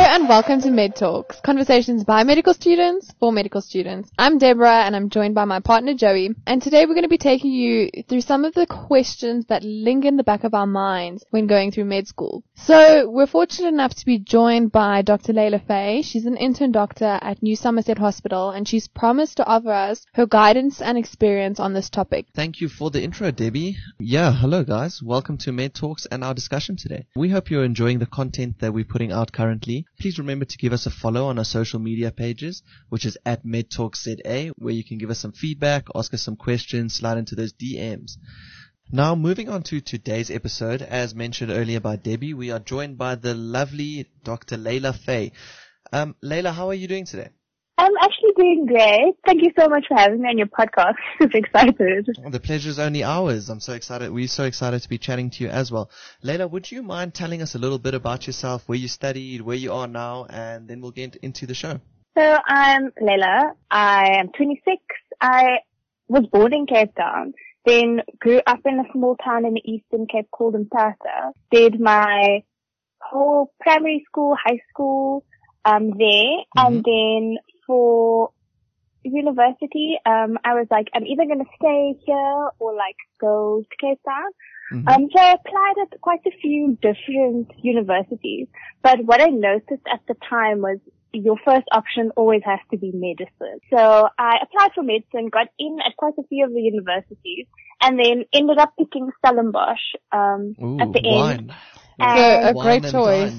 and welcome to Med Talks, conversations by medical students for medical students. I'm Deborah and I'm joined by my partner Joey, and today we're going to be taking you through some of the questions that linger in the back of our minds when going through med school. So we're fortunate enough to be joined by Dr. Layla Faye. She's an intern doctor at New Somerset Hospital and she's promised to offer us her guidance and experience on this topic. Thank you for the intro, Debbie. Yeah, hello guys. Welcome to Med Talks and our discussion today. We hope you're enjoying the content that we're putting out currently. Please remember to give us a follow on our social media pages, which is at MedTalksZA, where you can give us some feedback, ask us some questions, slide into those DMs. Now, moving on to today's episode, as mentioned earlier by Debbie, we are joined by the lovely Dr. Layla Faye. Layla, how are you doing today? I'm actually doing great. Thank you so much for having me on your podcast. I'm excited. Well, the pleasure is only ours. I'm so excited. We're so excited to be chatting to you as well. Layla, would you mind telling us a little bit about yourself, where you studied, where you are now, and then we'll get into the show. So I'm Layla. I am 26. I was born in Cape Town, then grew up in a small town in the Eastern Cape called Umtata. Did my whole primary school, high school there, and then for university, I was like, I'm either going to stay here or like go to Cape Town. So I applied at quite a few different universities, but what I noticed at the time was your first option always has to be medicine. So I applied for medicine, got in at quite a few of the universities, and then ended up picking Stellenbosch at the end. A great choice.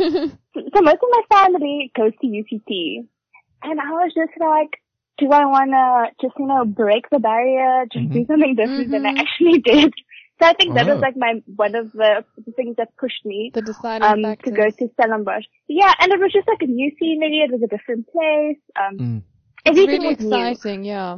So most of my family goes to UCT. And I was just like, do I want to just, break the barrier, just do something different than I actually did? So I think that was like one of the things that pushed me the deciding to go to Stellenbosch. Yeah, and it was just like a new scenery. It was a different place. It's really exciting, yeah.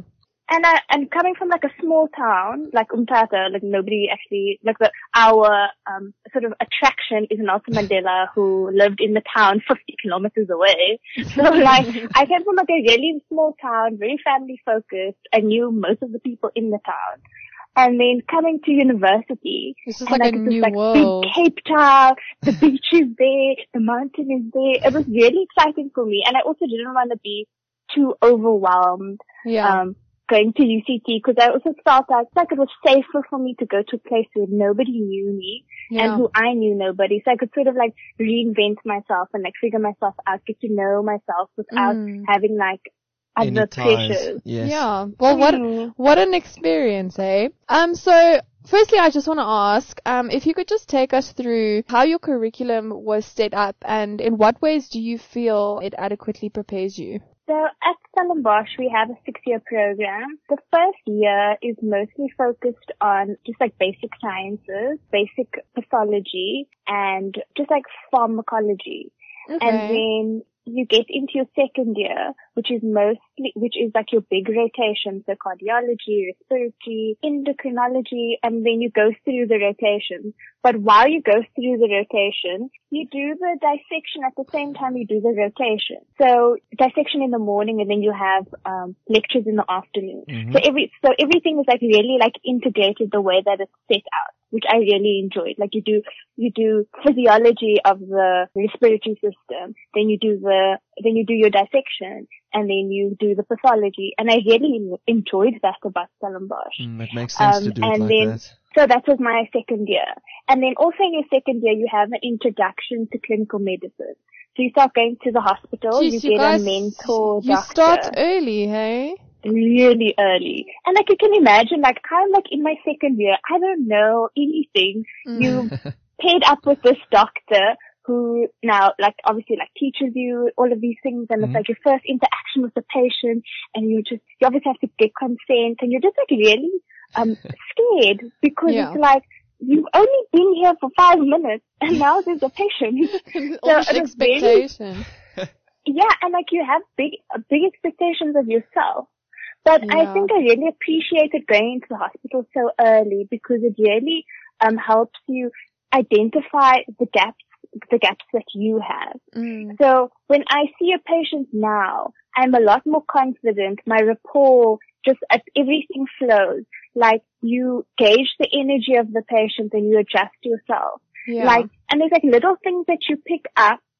And coming from like a small town, like Umtata, like nobody actually, like our sort of attraction is Nelson Mandela, who lived in the town 50 kilometers away. So like, I came from like a really small town, very family focused. I knew most of the people in the town. And then coming to university, this is like a new world. Big Cape Town, the beach is there, the mountain is there. It was really exciting for me. And I also didn't want to be too overwhelmed. Yeah. Going to UCT, because I also felt like it was safer for me to go to a place where nobody knew me and who I knew nobody. So I could sort of like reinvent myself and like figure myself out, get to know myself without having like other pressures. Yes. Yeah. Well, what an experience, eh? So firstly, I just want to ask, if you could just take us through how your curriculum was set up and in what ways do you feel it adequately prepares you? So at Stellenbosch, we have a 6-year program. The first year is mostly focused on just like basic sciences, basic pathology, and just like pharmacology. Okay. And then you get into your second year, which is like your big rotation, so cardiology, respiratory, endocrinology, and then you go through the rotation. But while you go through the rotation, you do the dissection at the same time you do the rotation. So dissection in the morning, and then you have lectures in the afternoon. So everything is like really like integrated the way that it's set out, which I really enjoyed. Like you do physiology of the respiratory system, then you do your dissection, and then you do the pathology. And I really enjoyed that about Stellenbosch. It makes sense to do it like that. So that was my second year. And then also in your second year, you have an introduction to clinical medicine. So you start going to the hospital, Jeez, you get a mentor doctor. You start early, hey? Really early. And like you can imagine, like I'm like in my second year, I don't know anything. You paired up with this doctor who now like obviously like teaches you all of these things, and it's like your first interaction with the patient, and you obviously have to get consent, and you're just like really scared because it's like you've only been here for 5 minutes and now there's a patient. All this expectation. Yeah, and like you have big expectations of yourself. But I think I really appreciated going into the hospital so early because it really helps you identify the gaps that you have. So when I see a patient now, I'm a lot more confident. My rapport, everything flows. Like you gauge the energy of the patient and you adjust yourself. Yeah. And there's like little things that you pick up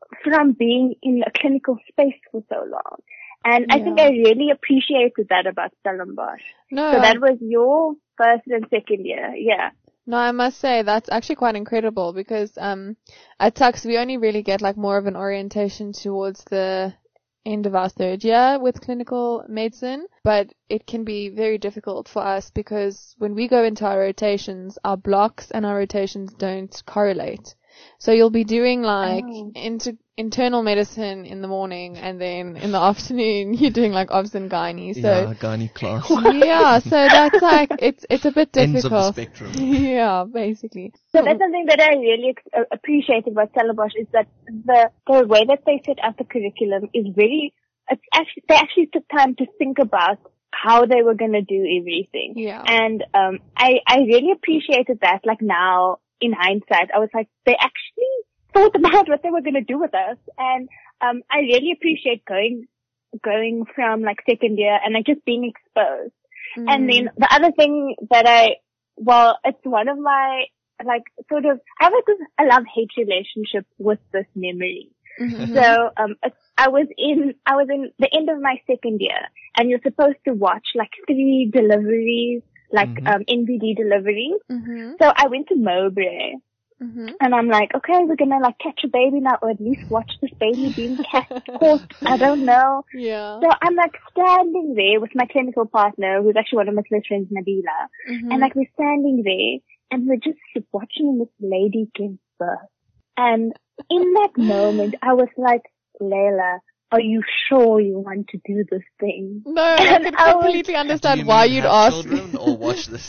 from being in a clinical space for so long. And I think I really appreciated that about Stellenbosch. No. So that was your first and second year. Yeah. No, I must say that's actually quite incredible because at Tux we only really get like more of an orientation towards the end of our third year with clinical medicine, but it can be very difficult for us because when we go into our rotations, our blocks and our rotations don't correlate. So you'll be doing like internal medicine in the morning, and then in the afternoon you're doing like obs and gynae. So yeah, gynae class. yeah, so that's like it's a bit difficult. Ends of the spectrum. Yeah, basically. So that's something that I really appreciated about Stellenbosch is that the way that they set up the curriculum is they actually took time to think about how they were going to do everything. Yeah. And I really appreciated that. Like now, in hindsight, I was like, they actually thought about what they were going to do with us. And I really appreciate going from like second year and like just being exposed. And then the other thing that it's one of my like sort of, I have like a love-hate relationship with this memory. Mm-hmm. So I was in the end of my second year, and you're supposed to watch like 3 deliveries, like NVD deliveries. Mm-hmm. So I went to Mowbray, and I'm like, okay, we're gonna like catch a baby now, or at least watch this baby being caught. I don't know. Yeah. So I'm like standing there with my clinical partner, who's actually one of my close friends, Nabila, and like we're standing there, and we're just watching this lady give birth. And in that moment, I was like, Layla, are you sure you want to do this thing? No, I can completely understand why you'd ask. Children or watch this?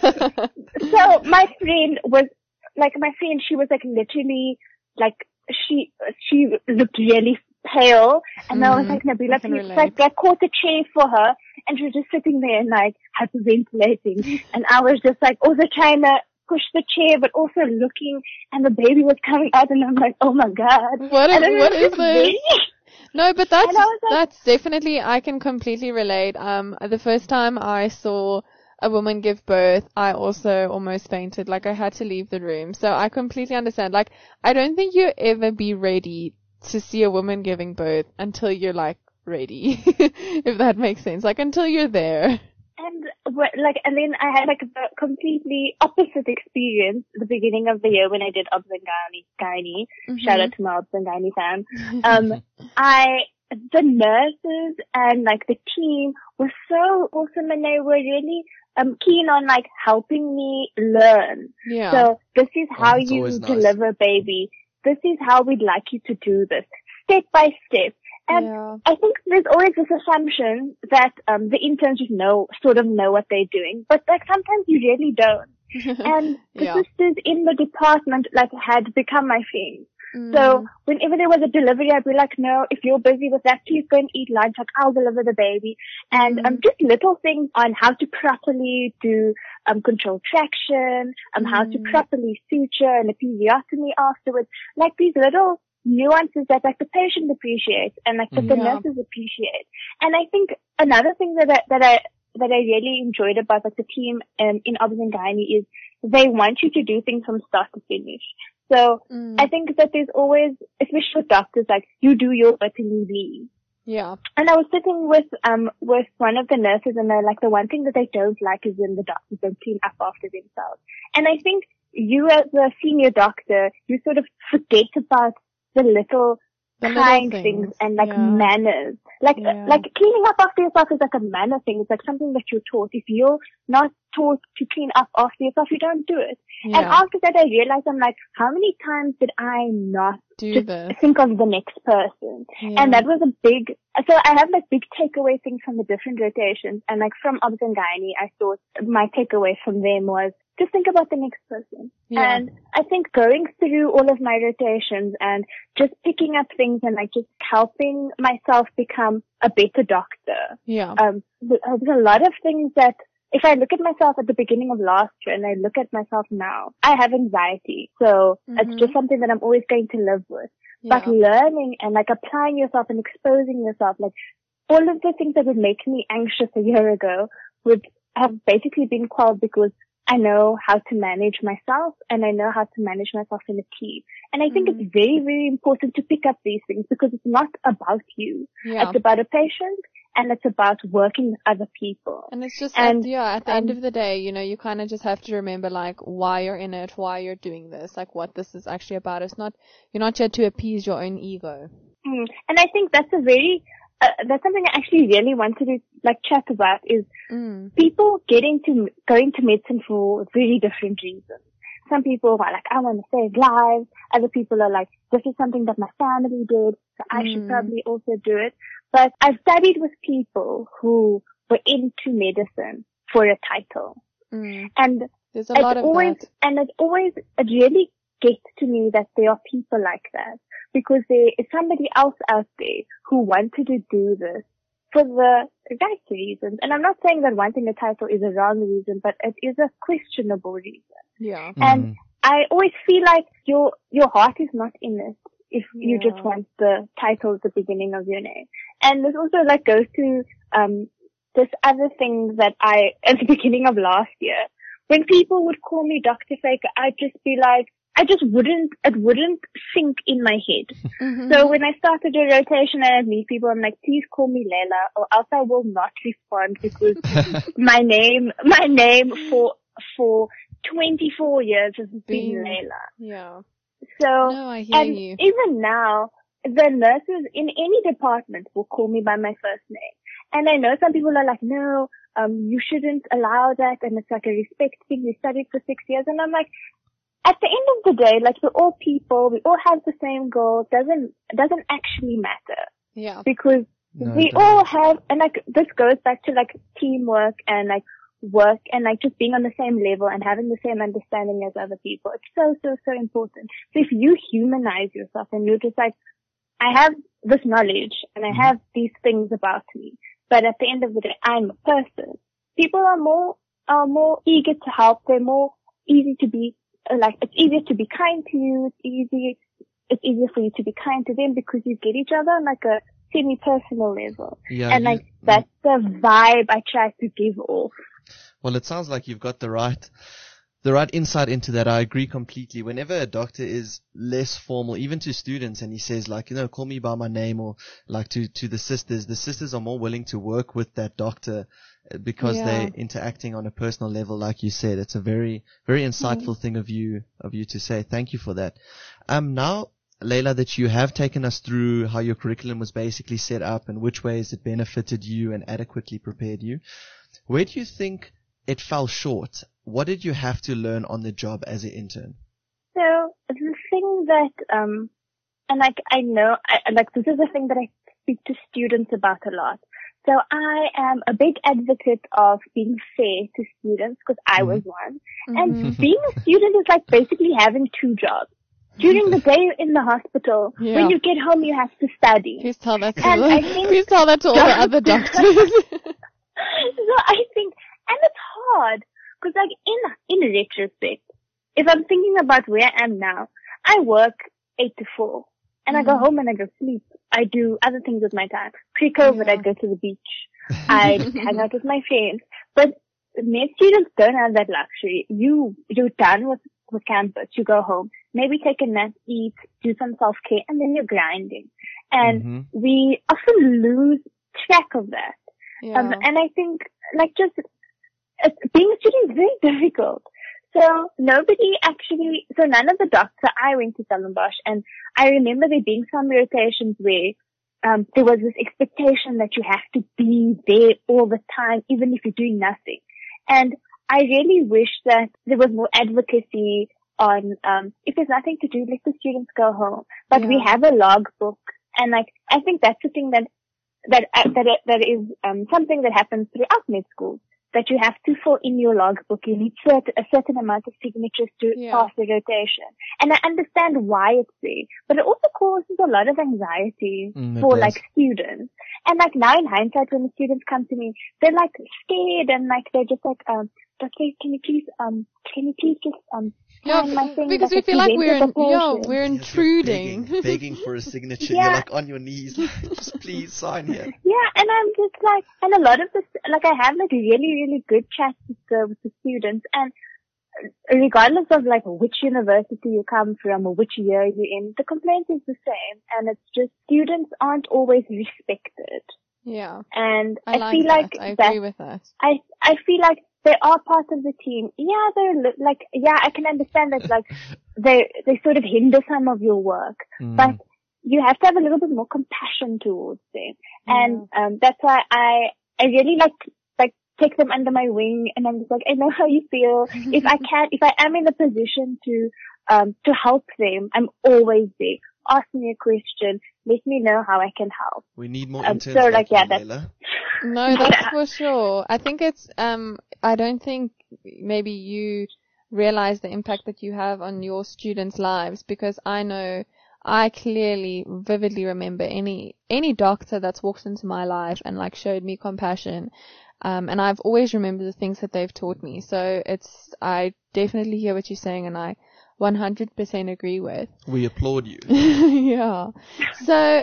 So my friend, she was like literally, like, she looked really pale, and I was like, Nabila, please, like, I caught a chair for her, and she was just sitting there and like hyperventilating, and I was just like also trying to push the chair, but also looking, and the baby was coming out, and I'm like, oh my god, what is this? No, but like, that's definitely, I can completely relate. The first time I saw a woman give birth, I also almost fainted. Like, I had to leave the room. So I completely understand. Like, I don't think you'll ever be ready to see a woman giving birth until you're like ready, if that makes sense. Like, until you're there. And then I had like a completely opposite experience at the beginning of the year when I did obs and gynae. Shout out to my obs and gynae fam. The nurses and like the team were so awesome, and they were really keen on like helping me learn. Yeah. So this is how you nice. deliver a baby. This is how we'd like you to do this, step by step. And I think there's always this assumption that the interns just know what they're doing, but like sometimes you really don't. And the sisters in the department like had become my friends. So whenever there was a delivery, I'd be like, no, if you're busy with that, please go and eat lunch. Like, I'll deliver the baby. And just little things on how to properly do controlled traction, how to properly suture and episiotomy afterwards. Like these little nuances that like the patient appreciates and like that the nurses appreciate. And I think another thing that I really enjoyed about like the team in obs and gynae is they want you to do things from start to finish. So I think that there's always, especially with doctors, like you do your work and you leave. Yeah. And I was sitting with one of the nurses, and they're like, the one thing that they don't like is when the doctors don't clean up after themselves. And I think you as a senior doctor, you sort of forget about the little kind things and like manners. Like cleaning up after yourself is like a manner thing. It's like something that you're taught. If you're not taught to clean up after yourself, you don't do it. Yeah. And after that, I realized, I'm like, how many times did I not think of the next person? Yeah. And that was so I have like big takeaway things from the different rotations. And like from obs and gynae, I thought my takeaway from them was just think about the next person. Yeah. And I think going through all of my rotations and just picking up things and like just helping myself become a better doctor. Yeah. There's a lot of things that if I look at myself at the beginning of last year and I look at myself now, I have anxiety. So it's just something that I'm always going to live with. Yeah. But learning and like applying yourself and exposing yourself, like all of the things that would make me anxious a year ago would have basically been quelled because I know how to manage myself, and I know how to manage myself in a team. And I think it's very, very important to pick up these things because it's not about you. Yeah. It's about a patient, and it's about working with other people. And it's just, at the end of the day, you know, you kind of just have to remember, like, why you're in it, why you're doing this, like, what this is actually about. It's not, you're not here to appease your own ego. And I think that's that's something I actually really wanted to, like, chat about is people going to medicine for very different reasons. Some people are like, I want to save lives. Other people are like, this is something that my family did, so I should probably also do it. But I've studied with people who were into medicine for a title. And there's a lot of that. And it really gets to me that there are people like that because there is somebody else out there who wanted to do this for the right reasons. And I'm not saying that wanting a title is a wrong reason, but it is a questionable reason. Yeah. And I always feel like your heart is not in it if you just want the title at the beginning of your name. And this also like goes to this other thing that at the beginning of last year, when people would call me Dr. Faker, I'd just be like, it wouldn't sink in my head. So when I started a rotation and I'd meet people, I'm like, please call me Leila or else I will not respond because my name for 24 years has been Leila. Yeah. So, no, I hear you. Even now, the nurses in any department will call me by my first name. And I know some people are like, no, you shouldn't allow that. And it's like a respect thing. We studied for 6 years. And I'm like, at the end of the day, like we're all people. We all have the same goal. Doesn't actually matter. Yeah. Because we all have, and like this goes back to like teamwork and like work and like just being on the same level and having the same understanding as other people. It's so important. So if you humanize yourself and you're just like, I have this knowledge and I have these things about me, but at the end of the day, I'm a person. People are more eager to help. They're more easy to be, like, it's easier to be kind to you. It's easier for you to be kind to them because you get each other on like a semi-personal level. Yeah, and like that's the vibe I try to give off. Well, it sounds like you've got the right insight into that. I agree completely. Whenever a doctor is less formal, even to students, and he says like, you know, call me by my name, or like to the sisters are more willing to work with that doctor because they're interacting on a personal level, like you said. It's a very, very insightful thing of you to say. Thank you for that. Now, Leila, that you have taken us through how your curriculum was basically set up and which ways it benefited you and adequately prepared you, where do you think it fell short? What did you have to learn on the job as an intern? So the thing that, and like I know, this is a thing that I speak to students about a lot. So I am a big advocate of being fair to students because I was one. And being a student is like basically having two jobs. During the day you're in the hospital. When you get home you have to study. Please tell that to all the other doctors. So I think, and it's hard because like in retrospect, if I'm thinking about where I am now, I work 8 to 4 and I go home and I go sleep. I do other things with my time. Pre-COVID, I'd go to the beach. I'd hang out with my friends. But med students don't have that luxury. You're done with campus. You go home, maybe take a nap, eat, do some self-care, and then you're grinding. And we often lose track of that. Yeah. And I think like just being a student is very difficult. So none of the doctors, I went to Stellenbosch and I remember there being some rotations where there was this expectation that you have to be there all the time, even if you're doing nothing. And I really wish that there was more advocacy on, if there's nothing to do, let the students go home. But we have a logbook, and like, I think that's the thing that is, something that happens throughout med school, that you have to fill in your logbook. You need a certain amount of signatures to pass the rotation. And I understand why it's there, but it also causes a lot of anxiety for like students. And like now in hindsight, when the students come to me, they're like scared and like they're just like, Doctor, can you please just sign my thing? Because we feel like we're intruding. Begging for a signature. You're like on your knees, like, just please sign here. Yeah, and I'm just like, and a lot of this, like I have like really, really good chats with the students, and regardless of like which university you come from or which year you're in, the complaint is the same, and it's just students aren't always respected. Yeah. And I feel like that. I agree with that. I feel like they are part of the team. Yeah, they're like, yeah, I can understand that like they sort of hinder some of your work, but you have to have a little bit more compassion towards them. And that's why I really like take them under my wing, and I'm just like, I know how you feel. If I am in a position to help them, I'm always there. Ask me a question. Let me know how I can help. We need more interns so like, you, yeah, Leila. No, that's for sure. I think it's, I don't think maybe you realize the impact that you have on your students' lives, because I know I clearly, vividly remember any doctor that's walked into my life and like showed me compassion. And I've always remembered the things that they've taught me. So I definitely hear what you're saying, and I 100% agree with. We applaud you. Yeah. So,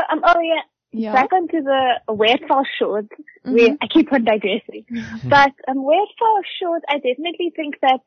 yeah. Back onto the where it falls short, where I keep on digressing. But where it falls short, I definitely think that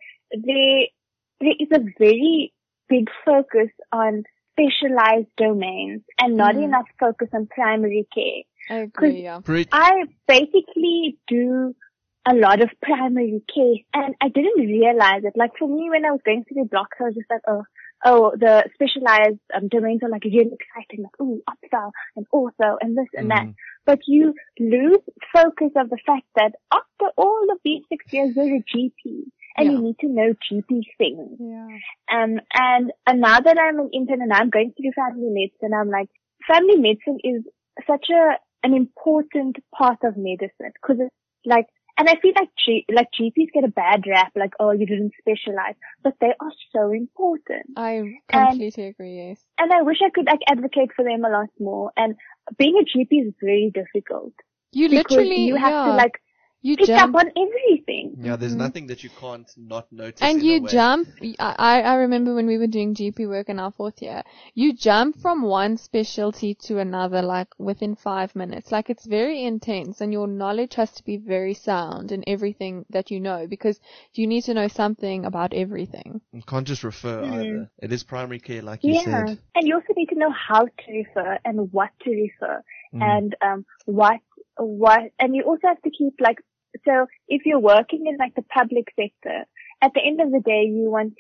there is a very big focus on specialized domains and not enough focus on primary care. I agree, yeah. I basically do a lot of primary care, and I didn't realize it. Like for me, when I was going through the blocks, I was just like, oh, the specialized domains are like really exciting, like upsell and ortho and this and that. But you lose focus of the fact that after all of these 6 years, you're a GP. And you need to know GP things. Yeah. And now that I'm an intern and I'm going through family medicine, I'm like, family medicine is such an important part of medicine, because it's like, and I feel like GPs get a bad rap, like, oh, you didn't specialize, but they are so important. I completely agree, yes. And I wish I could like advocate for them a lot more. And being a GP is very difficult. You literally, you have to like, you pick up on everything. Yeah, there's nothing that you can't not notice. And you jump. I remember when we were doing GP work in our 4th year, you jump from one specialty to another like within 5 minutes. Like it's very intense, and your knowledge has to be very sound in everything that you know, because you need to know something about everything. You can't just refer either. It is primary care, like you said. And you also need to know how to refer and what to refer and what, and you also have to keep like, so if you're working in like the public sector, at the end of the day, you want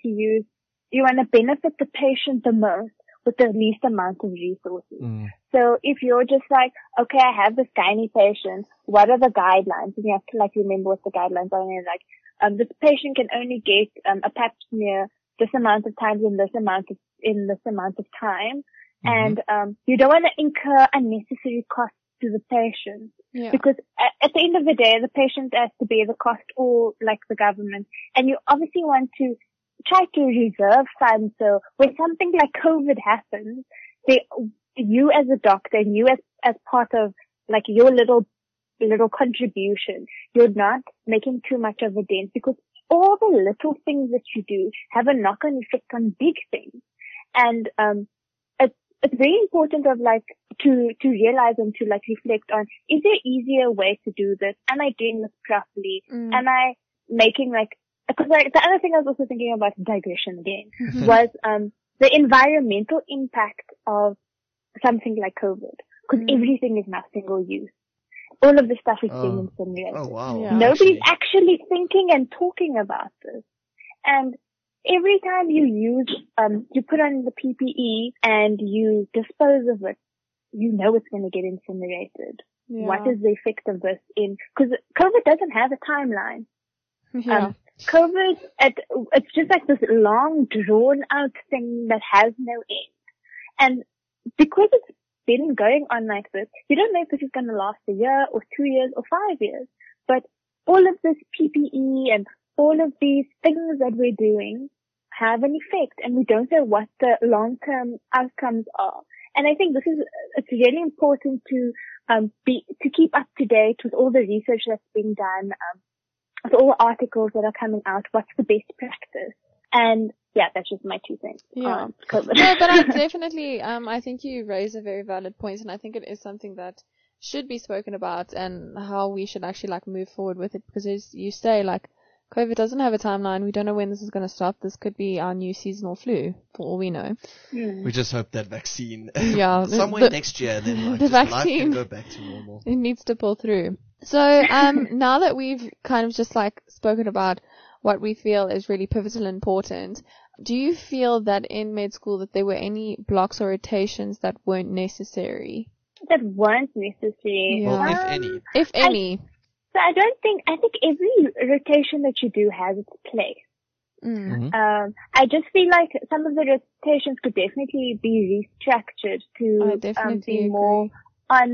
to benefit the patient the most with the least amount of resources. So if you're just like, okay, I have this gynae patient, what are the guidelines? And you have to like remember what the guidelines are, and you're like, this patient can only get a pap smear this amount of times in this amount of time. And you don't want to incur unnecessary costs to the patient. Yeah. Because at the end of the day, the patient has to bear the cost, or like the government. And you obviously want to try to reserve funds. So when something like COVID happens, you as a doctor and you as part of like your little contribution, you're not making too much of a dent, because all the little things that you do have a knock-on effect on big things. And it's very important of like to realize and to like reflect on, is there easier way to do this? Am I doing this properly? Am I making like, because the other thing I was also thinking about, digression again, was the environmental impact of something like COVID, because everything is now single use. All of the stuff is being incinerated. Oh wow! Yeah. Nobody's actually thinking and talking about this, and every time you put on the PPE and you dispose of it, you know it's going to get incinerated. Yeah. What is the effect of this because COVID doesn't have a timeline. Yeah. COVID, it's just like this long drawn out thing that has no end. And because it's been going on like this, you don't know if this is going to last a year or 2 years or 5 years. But all of this PPE and all of these things that we're doing have an effect, and we don't know what the long-term outcomes are. And I think it's really important to keep up to date with all the research that's being done, with all the articles that are coming out, what's the best practice. And yeah, that's just my 2 cents. Yeah. COVID. No, but I definitely, I think you raise a very valid point, and I think it is something that should be spoken about, and how we should actually like move forward with it, because as you say, like, COVID doesn't have a timeline. We don't know when this is going to stop. This could be our new seasonal flu, for all we know. We just hope that vaccine Yeah, somewhere next year, then the life vaccine can go back to normal. It needs to pull through. So, now that we've kind of just like spoken about what we feel is really pivotal and important, do you feel that in med school that there were any blocks or rotations that weren't necessary? That weren't necessary. Yeah. Well, if any. If any. I think every rotation that you do has its place. I just feel like some of the rotations could definitely be restructured to be more on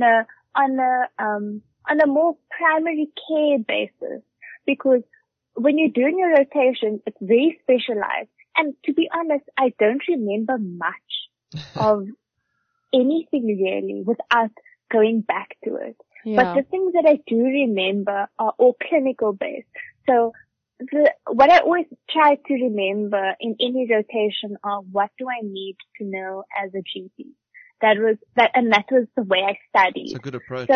a more primary care basis, because when you're doing your rotation, it's very specialized. And to be honest, I don't remember much of anything really without going back to it. Yeah. But the things that I do remember are all clinical based. So what I always try to remember in any rotation are, what do I need to know as a GP? That was the way I studied. It's a good approach.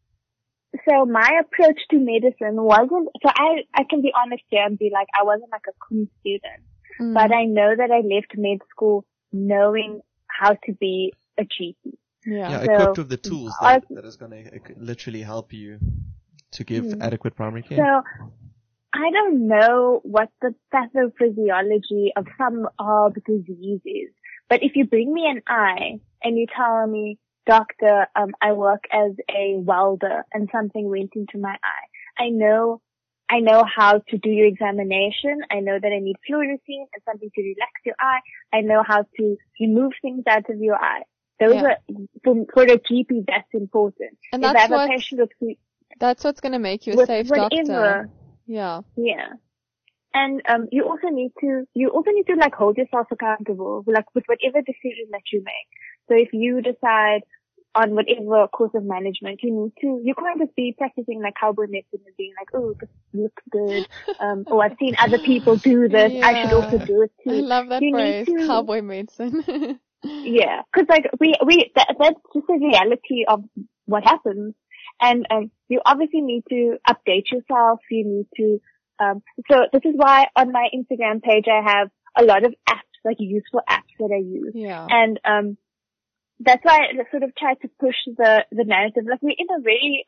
So my approach to medicine wasn't, so I can be honest here and be like, I wasn't like a cool student, but I know that I left med school knowing how to be a GP. Yeah. So, equipped with the tools that is going to literally help you to give adequate primary care. So I don't know what the pathophysiology of some of the disease is, but if you bring me an eye and you tell me, doctor, I work as a welder and something went into my eye, I know how to do your examination. I know that I need fluorescein and something to relax your eye. I know how to remove things out of your eye. Those are, for a GP, that's important. And if I have a patient that's what's going to make you a safe doctor. Yeah. Yeah. And, you also need to like hold yourself accountable, like with whatever decision that you make. So if you decide on whatever course of management, you can't just be practicing like cowboy medicine and being like, oh, this looks good. I've seen other people do this. Yeah. I should also do it too. I love that phrase, cowboy medicine. Yeah. Cause like that's just the reality of what happens. And, you obviously need to update yourself. You need to, so this is why on my Instagram page I have a lot of apps, like useful apps that I use. Yeah. And, that's why I sort of try to push the narrative. Like we're in a very,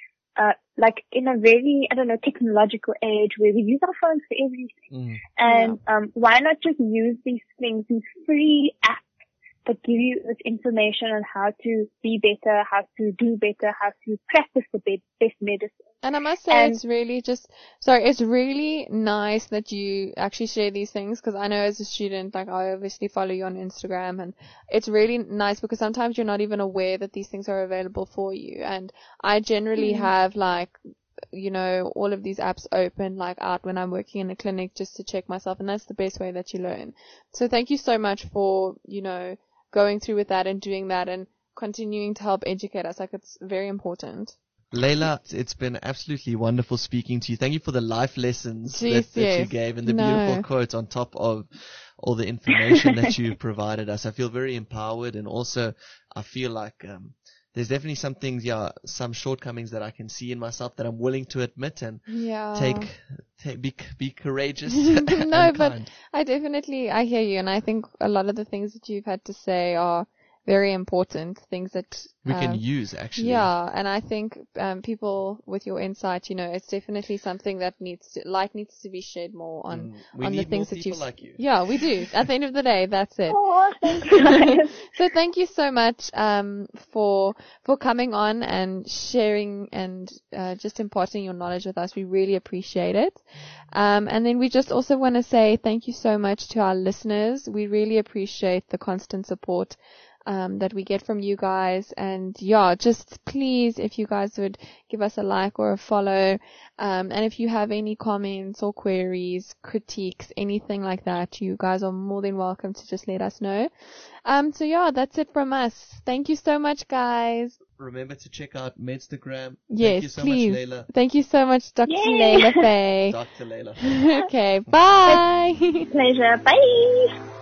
I don't know, technological age where we use our phones for everything. And, why not just use these things, these free apps that give you this information on how to be better, how to do better, how to practice the best medicine. And I must say it's really nice that you actually share these things, because I know as a student, like I obviously follow you on Instagram, and it's really nice because sometimes you're not even aware that these things are available for you. And I generally have like, you know, all of these apps open like out when I'm working in a clinic just to check myself, and that's the best way that you learn. So thank you so much for, you know, going through with that and doing that and continuing to help educate us. Like it's very important. Layla, it's been absolutely wonderful speaking to you. Thank you for the life lessons that you gave and the beautiful quotes on top of all the information that you provided us. I feel very empowered, and also I feel like there's definitely some things, some shortcomings that I can see in myself that I'm willing to admit and be courageous. No, but I hear you, and I think a lot of the things that you've had to say are very important, things that we can use actually. Yeah, and I think people with your insight, you know, it's definitely something that needs to be shared more on the things that you like you. Yeah, we do. At the end of the day, that's it. Oh, thank you. So thank you so much for coming on and sharing and just imparting your knowledge with us. We really appreciate it. And then we just also want to say thank you so much to our listeners. We really appreciate the constant support that we get from you guys. And just please, if you guys would give us a like or a follow, and if you have any comments or queries, critiques, anything like that, you guys are more than welcome to just let us know. So that's it from us. Thank you so much, guys. Remember to check out Medstagram. Yes, thank you so please. much, Layla. Thank you so much, Dr. Layla Faye. Dr. Layla. Okay, bye. Pleasure. Bye.